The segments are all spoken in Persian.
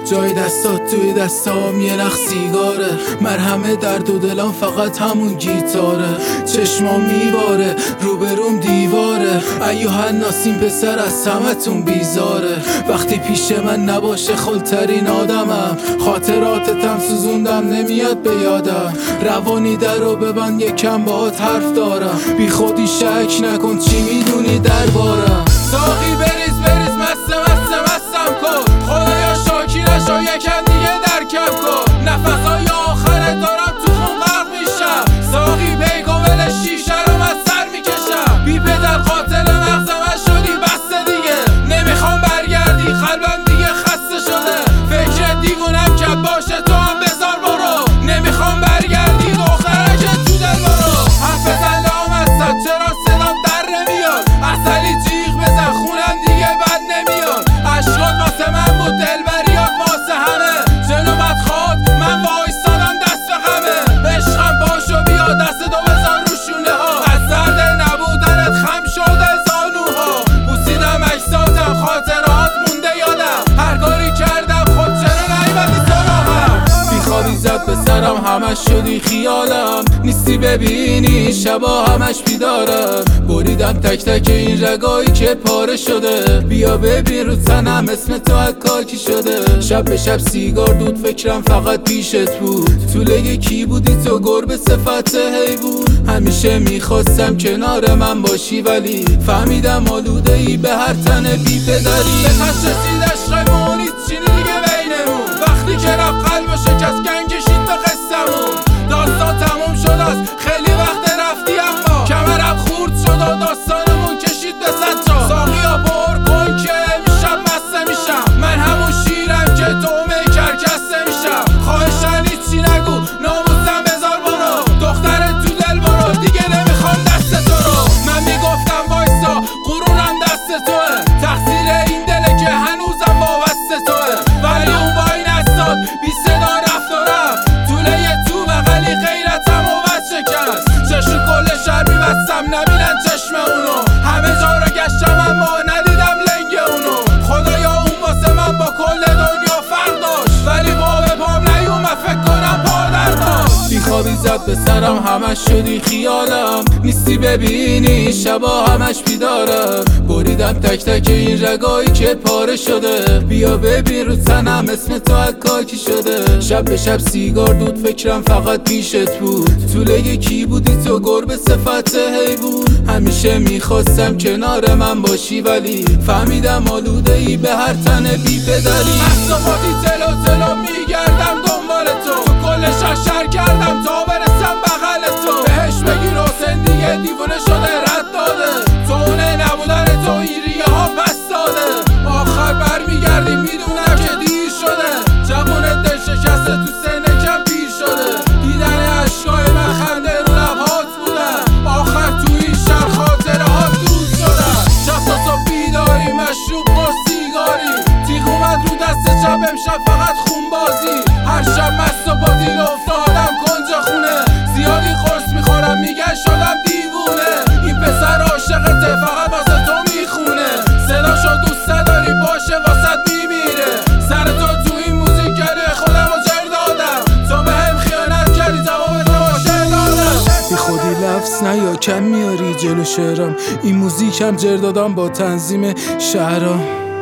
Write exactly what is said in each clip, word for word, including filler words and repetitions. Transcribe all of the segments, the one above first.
جای دستات توی دستام یه نخ سیگاره، مرهمه درد و دلم فقط همون گیتاره. چشمام میباره روبروم دیواره، ایوه ناسین پسر از همتون بیزاره. وقتی پیش من نباشه خلترین آدمم، خاطراتتم سوزوندم نمیاد به یادم. روانی در رو ببند یکم باهات حرف دارم، بی خودی شک نکن چی میدونی دربارم. ساقی بریز بریز مست مست مستم کن، خدایا شاکی نشو یکم دیگه درکم کن. نفسای آخره دارم تو خون غرق میشم، ساقی پیکومل شیشه رو من سر میکشم. بی پدر قاتل مغزم شدی بسته دیگه، نمیخوام برگردی قلبم دیگه خسته شده. فکر دیوونم که باشه تو هم بذار برو، نمیخوام برگردی دختره که تو دل برو. حرف بزن لامصب چرا صدام در نمیاد، اصلی جیغ بزن خونم دیگه بد نمیاد. عشقات واسه من بود دلبریات واسه همه، جلو بدخواد من وایستادم دست به غمه. عشقم پاشو بیا دست دو بزن رو شونه ها، از درد نبودنت خم شده زانوها. بوسیدم اجسادم خاطرات مونده یادم، هر کاری کردم خود چرا نیومدی سراغم. بیخوابی زد به سرم همش شدی خیالم، نیستی ببینی شبا همش بیدارم. بریدم تک تک این رگایی که پاره شده، بیا ببین رو تنم اسم تو حکاکی شده. شب به شب سیگار دود فکرم فقط پیشت بود، طوله کی بودی تو گربه صفت حیوون. همیشه میخواستم کنار من باشی ولی فهمیدم آلوده ای به هر تن بی پدری. به تشرسید عشقمون هیچ چینی دیگه بینمون، وقتی که رفت قلب و شکست گنگ کشید به قصمون. داستان تموم شد از خیلی وقت رفتی اما کمرم خورد شد و داستانمون کشید به صد جا. ساقیا پر کن که میشم مسته میشم، من همون شیرم که تومه کرکسته میشم. خواهشن هیچی نگو ناموسم بذار برو، دختر تو دل برو دیگه نمیخوام دست تو رو. من میگفتم وایسا قرونم دست توه، تقصیر این دله که هنوزم وابسته توه. ولی اون وای نستاد بی صدا رفت و رفت، طوله یه تو بغلی غیرتم و بد شکست. چشم کل شهر میبستم نبینن چشم اونو، همه جا رو گشتم اما ندیدم لنگ اونو. خدایا اون واسه من با کل دنیا فرق داشت، ولی پا به پام نیومد فکر کنم پا در داشت. بیخوابی زد به سرم همش شدی خیالم، نیستی ببینی شبا همش بیدارم. بریدم تک تک این رگایی که پاره شده، بیا ببین رو تنم اسم تو حکاکی شده. شب به شب سیگار دود فکرم فقط پیشت بود، طوله کی بودی تو گربه صفت حیوون. همیشه میخواستم کنار من باشی ولی فهمیدم آلوده ای به هر تن بی پدری. مصطفاتی تلو تلو میگردم دنبال تو، تو کل شهر شهر کردم تا برسم بغل تو. بهش بگیر حسین دیگه دیوونه شده رد داده، تونه نبودن تو ایریه ها بس داده. آخر برمیگردی میدونم که دیر شده، جوون دل شکسته تو سنه کم پیر شده. دیدن عشقای من خنده رو لبهات بودن، آخر تو این شهر خاطره ها دوست شدن. شب تا صبح بیداری مشروب پر سیگاری، تیغ اومد رو دست چپ امشب فقط خون بازی. هر شب مست و با دیل افتادم کنج خونه، زیادی قرص میخورم میگن شدم دیوونه. این پسر عاشقته فقط واسه تو میخونه، صداشو دوست نداری باشه واسه میمیره. سر تو تو این موزیک گره خودم رو جر دادم، تو به هم خیانت کردی جواب تو باشه دادم. بی خودی لفظ نیا کم میاری جلو شعرم، این موزیکم جر دادم با تنظیم شهرام.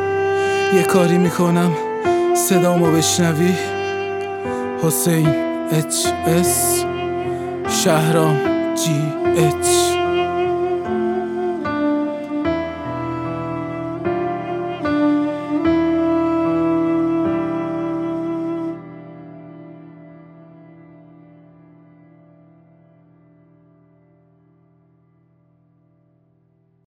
یه کاری میکنم صدامو بشنوی، حسین اچ اس شهرام جی اچ.